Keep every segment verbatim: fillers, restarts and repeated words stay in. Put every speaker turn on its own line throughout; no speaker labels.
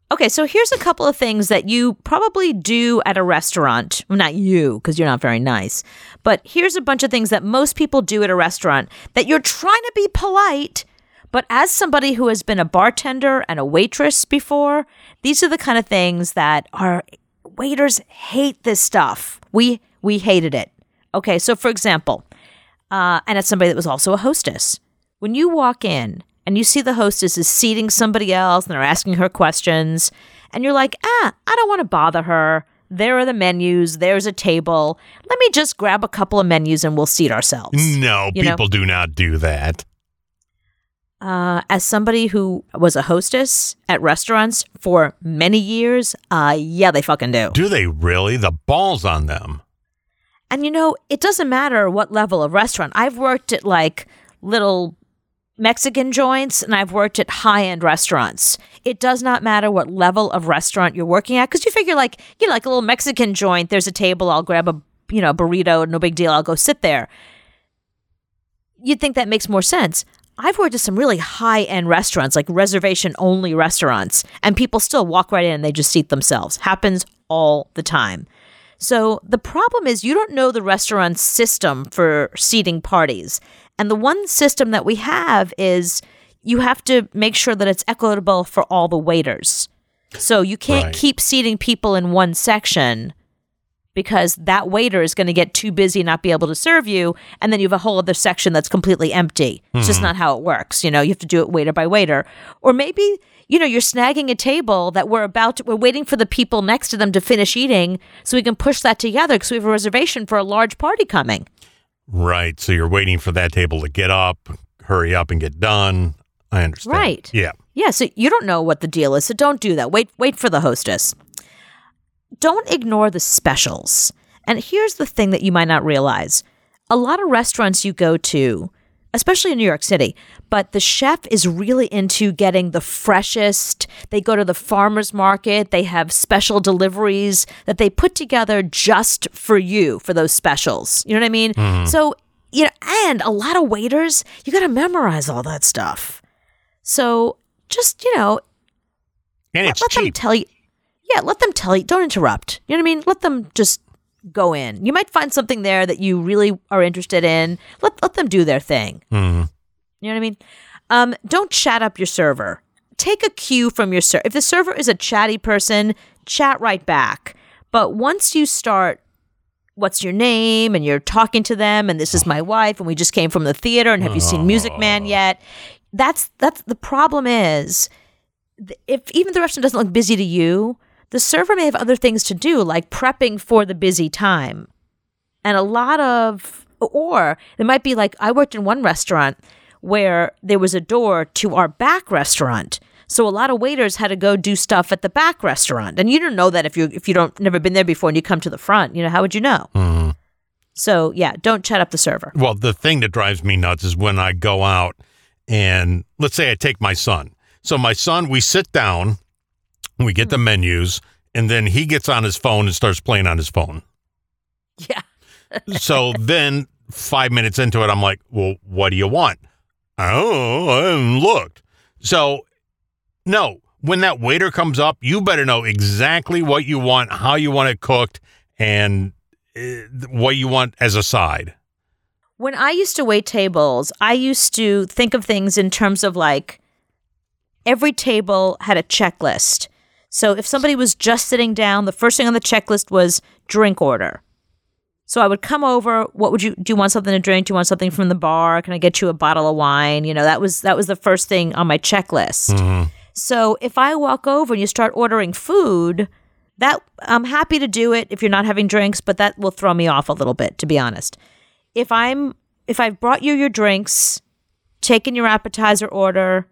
Okay, so here's a couple of things that you probably do at a restaurant. Well, not you, because you're not very nice. But here's a bunch of things that most people do at a restaurant that you're trying to be polite. But as somebody who has been a bartender and a waitress before, these are the kind of things that our waiters hate this stuff. We we hated it. Okay, so for example, uh, and it's somebody that was also a hostess. When you walk in and you see the hostess is seating somebody else and they're asking her questions, and you're like, ah, I don't want to bother her. There are the menus. There's a table. Let me just grab a couple of menus and we'll seat ourselves.
No,
you
people
know?
do not do that.
Uh, as somebody who was a hostess at restaurants for many years, uh, yeah, they fucking do.
Do they really? The balls on them.
And you know, it doesn't matter what level of restaurant. I've worked at like little Mexican joints and I've worked at high-end restaurants. It does not matter what level of restaurant you're working at, because you figure like, you know, like a little Mexican joint, there's a table, I'll grab a, you know, burrito, no big deal, I'll go sit there. You'd think that makes more sense. I've worked at some really high-end restaurants, like reservation-only restaurants, and people still walk right in and they just seat themselves. Happens all the time. So the problem is you don't know the restaurant's system for seating parties. And the one system that we have is you have to make sure that it's equitable for all the waiters. So you can't
Right.
keep seating people in one section because that waiter is going to get too busy and not be able to serve you, and then you have a whole other section that's completely empty. It's
Mm-hmm.
just not how it works. You know, you have to do it waiter by waiter. Or maybe, you know, you're snagging a table that we're about to, we're waiting for the people next to them to finish eating so we can push that together because we have a reservation for a large party coming.
Right. So you're waiting for that table to get up, hurry up and get done. I understand.
Right.
Yeah.
Yeah, so you don't know what the deal is, so don't do that. Wait, wait for the hostess. Don't ignore the specials. And here's the thing that you might not realize. A lot of restaurants you go to, especially in New York City, but the chef is really into getting the freshest. They go to the farmer's market. They have special deliveries that they put together just for you, for those specials. You know what I mean?
Mm-hmm.
So, you know, and a lot of waiters, you got to memorize all that stuff. So just, you know,
And
let,
it's
let them
cheap.
tell you. Yeah, let them tell you. Don't interrupt. You know what I mean? Let them just go in. You might find something there that you really are interested in. Let let them do their thing.
Mm-hmm.
You know what I mean? Um, don't chat up your server. Take a cue from your server. If the server is a chatty person, chat right back. But once you start, what's your name? And you're talking to them, and this is my wife, and we just came from the theater, and have you seen Music Man yet? That's that's the problem is, if even the restaurant doesn't look busy to you, the server may have other things to do, like prepping for the busy time. And a lot of, or it might be like, I worked in one restaurant where there was a door to our back restaurant. So a lot of waiters had to go do stuff at the back restaurant. And you don't know that if you if you don't never been there before and you come to the front, you know, how would you know?
Mm-hmm.
So yeah, don't chat up the server.
Well, the thing that drives me nuts is when I go out and let's say I take my son. So my son, we sit down, we get the menus, and then he gets on his phone and starts playing on his phone.
Yeah.
So then five minutes into it, I'm like, well, what do you want? Oh, I haven't looked. So no, when that waiter comes up, you better know exactly what you want, how you want it cooked, and uh, what you want as a side.
When I used to wait tables, I used to think of things in terms of like every table had a checklist. So if somebody was just sitting down, the first thing on the checklist was drink order. So I would come over, what would you, do you want something to drink? Do you want something from the bar? Can I get you a bottle of wine? You know, that was that was the first thing on my checklist.
Mm-hmm.
So if I walk over and you start ordering food, that I'm happy to do it if you're not having drinks, but that will throw me off a little bit, to be honest. If I'm if I've brought you your drinks, taken your appetizer order,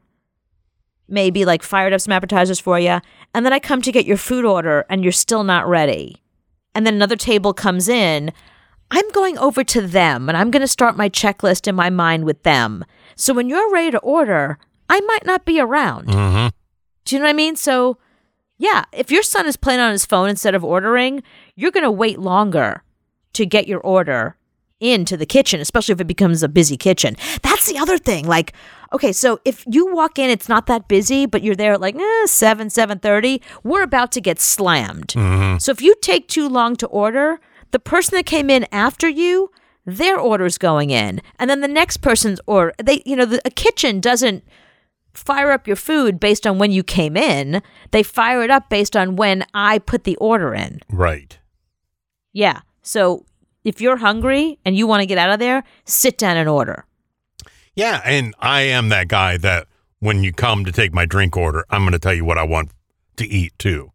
maybe like fired up some appetizers for you, and then I come to get your food order and you're still not ready, and then another table comes in, I'm going over to them and I'm going to start my checklist in my mind with them. So when you're ready to order, I might not be around.
Mm-hmm.
Do you know what I mean? So yeah, if your son is playing on his phone instead of ordering, you're going to wait longer to get your order into the kitchen, especially if it becomes a busy kitchen. That's the other thing. Like, okay, so if you walk in, it's not that busy, but you're there at like eh, seven, seven thirty, we're about to get slammed.
Mm-hmm.
So if you take too long to order, the person that came in after you, their order's going in. And then the next person's order, they, you know, the, a kitchen doesn't fire up your food based on when you came in. They fire it up based on when I put the order in.
Right.
Yeah. So if you're hungry and you want to get out of there, sit down and order.
Yeah, and I am that guy that when you come to take my drink order, I'm going to tell you what I want to eat too.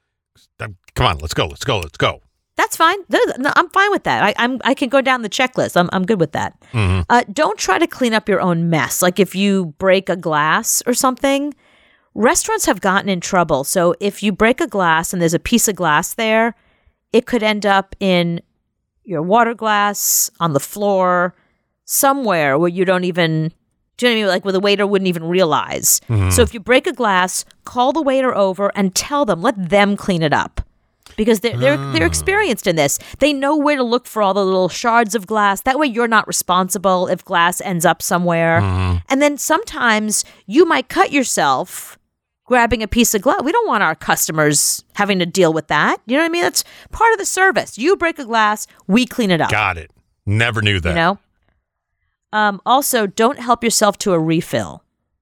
Come on, let's go, let's go, let's go.
That's fine. No, I'm fine with that. I, I'm I can go down the checklist. I'm I'm good with that.
Mm-hmm.
Uh, don't try to clean up your own mess. Like if you break a glass or something, restaurants have gotten in trouble. So if you break a glass and there's a piece of glass there, it could end up in your water glass, on the floor, somewhere where you don't even, do you know what I mean? Like where the waiter wouldn't even realize.
Mm-hmm.
So if you break a glass, call the waiter over and tell them, let them clean it up. Because they're, they're,
Oh.
they're experienced in this. They know where to look for all the little shards of glass. That way you're not responsible if glass ends up somewhere.
Mm-hmm.
And then sometimes you might cut yourself grabbing a piece of glass. We don't want our customers having to deal with that. You know what I mean? That's part of the service. You break a glass, we clean it up.
Got it. Never knew that.
You know? Um, also, don't help yourself to a refill.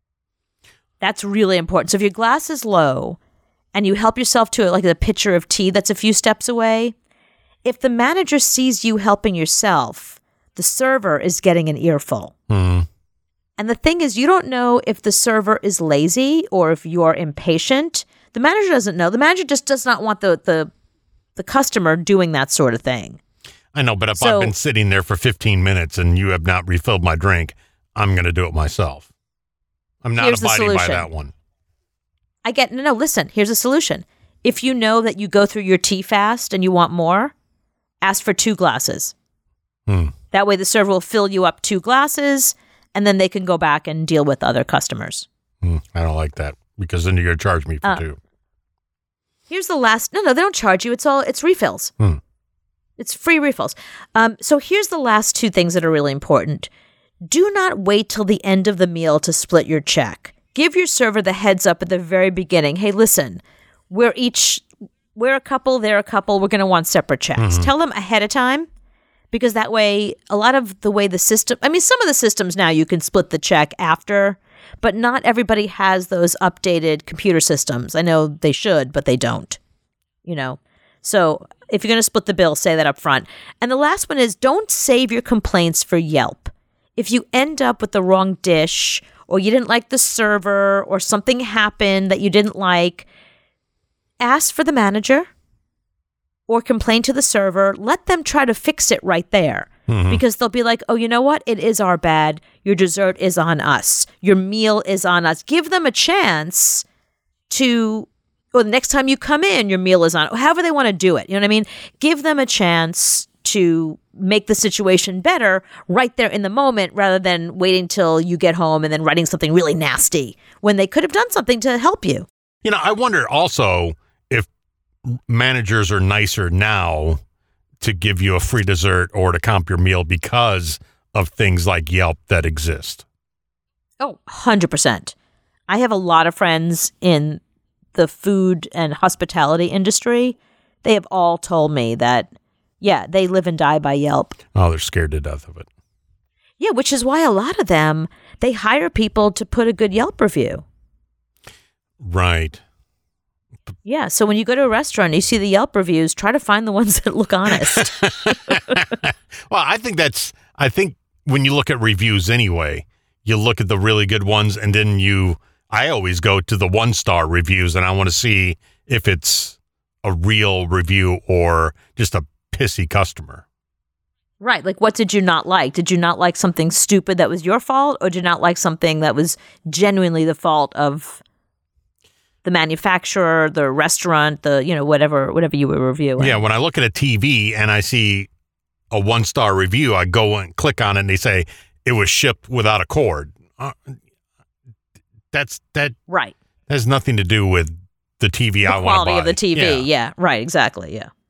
That's really important. So if your glass is low and you help yourself to like a pitcher of tea that's a few steps away, if the manager sees you helping yourself, the server is getting an earful.
Mm-hmm.
And the thing is, you don't know if the server is lazy or if you're impatient. The manager doesn't know. The manager just does not want the the, the customer doing that sort of thing.
I know, but if
So-
I've been sitting there for fifteen minutes and you have not refilled my drink, I'm going to do it myself. I'm not
Here's the
abiding by
solution.
that one.
I get, no, no, listen, here's a solution. If you know that you go through your tea fast and you want more, ask for two glasses.
Hmm.
That way the server will fill you up two glasses and then they can go back and deal with other customers.
Hmm. I don't like that because then you're going to charge me for
Uh,
two.
Here's the last, no, no, they don't charge you. It's all, it's refills.
Hmm.
It's free refills. Um, so here's the last two things that are really important. Do not wait till the end of the meal to split your check. Give your server the heads up at the very beginning. Hey, listen, we're each, we're a couple, they're a couple. We're going to want separate checks.
Mm-hmm.
Tell them ahead of time because that way, a lot of the way the system, I mean, some of the systems now you can split the check after, but not everybody has those updated computer systems. I know they should, but they don't, you know. So if you're going to split the bill, say that up front. And the last one is don't save your complaints for Yelp. If you end up with the wrong dish or you didn't like the server or something happened that you didn't like, ask for the manager or complain to the server. Let them try to fix it right there.
Mm-hmm.
Because they'll be like, oh, you know what? It is our bad. Your dessert is on us. Your meal is on us. Give them a chance to, or the next time you come in, your meal is on. However they want to do it. You know what I mean? Give them a chance to make the situation better right there in the moment rather than waiting till you get home and then writing something really nasty when they could have done something to help you.
You know, I wonder also if managers are nicer now to give you a free dessert or to comp your meal because of things like Yelp that exist.
Oh, one hundred percent. I have a lot of friends in the food and hospitality industry. They have all told me that, yeah, they live and die by Yelp.
Oh, they're scared to death of it.
Yeah, which is why a lot of them, they hire people to put a good Yelp review.
Right.
Yeah, so when you go to a restaurant and you see the Yelp reviews, try to find the ones that look honest.
Well, I think that's, I think when you look at reviews anyway, you look at the really good ones and then you, I always go to the one star reviews and I want to see if it's a real review or just a pissy customer.
Right, like what did you not like? Did you not like something stupid that was your fault or did you not like something that was genuinely the fault of the manufacturer, the restaurant, the, you know, whatever whatever you were reviewing?
Yeah, when I look at a T V and I see a one-star review, I go and click on it and they say it was shipped without a cord. Uh, that's that
Right.
has nothing to do with the T V
The
I want to
quality
buy.
of the T V,
Yeah.
yeah. Right, exactly, yeah.